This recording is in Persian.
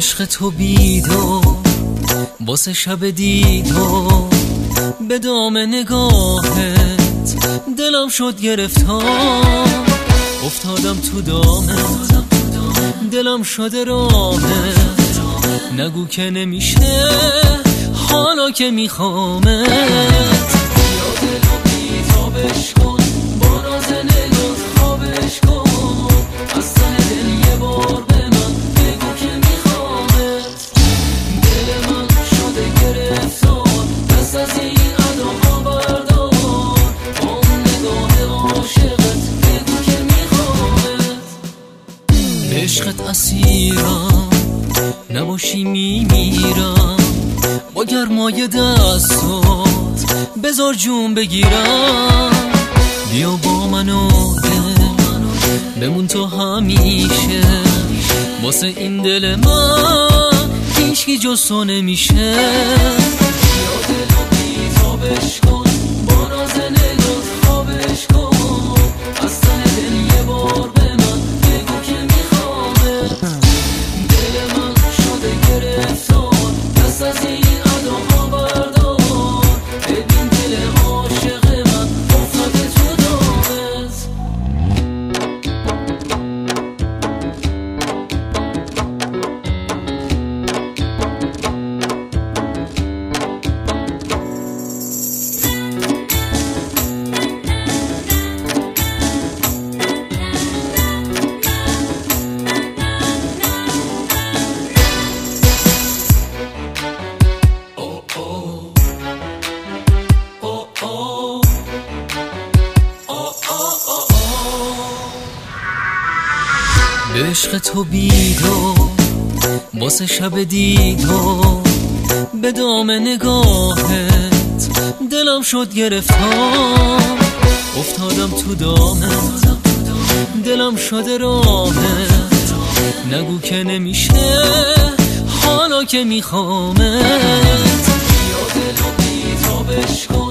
عشق تو بیدو واسه شب دیدو به دام نگاهت دلم شد گرفتار، افتادم تو دامت دلم شده راهت، نگو که نمیشه حالا که میخوامت. یا دلو بیتابش کن با ناز نگات خوابش کن، از ته دل یه بار به من بگو که میخوامت. دل من شده گرفتار، دست از این اداها بردار، با اون نگاه عاشقت بگو که میخوامت. عشقت اسیرم نباشی میمیرم، با گرمای دستات بذار جون بگیرم. بیا با من و دل بمون تو همیشه، واسه این دل من هیچکی جز تو نمیشه. یا دلو بیتابش کن با ناز نگات خوابش کن، از ته دل یه بار به من بگو که میخوامت. دل من شده گرفتار، دست از این اداها بردار، ببین دل عاشق من افتاده تو دامت. به عشق تو بیدو واسه شب دیدو به دام نگاهت دلم شد گرفتار، افتادم تو دامت دلم شده راهت، نگو که نمیشه حالا که میخوامت. یا دلو بیتابش کن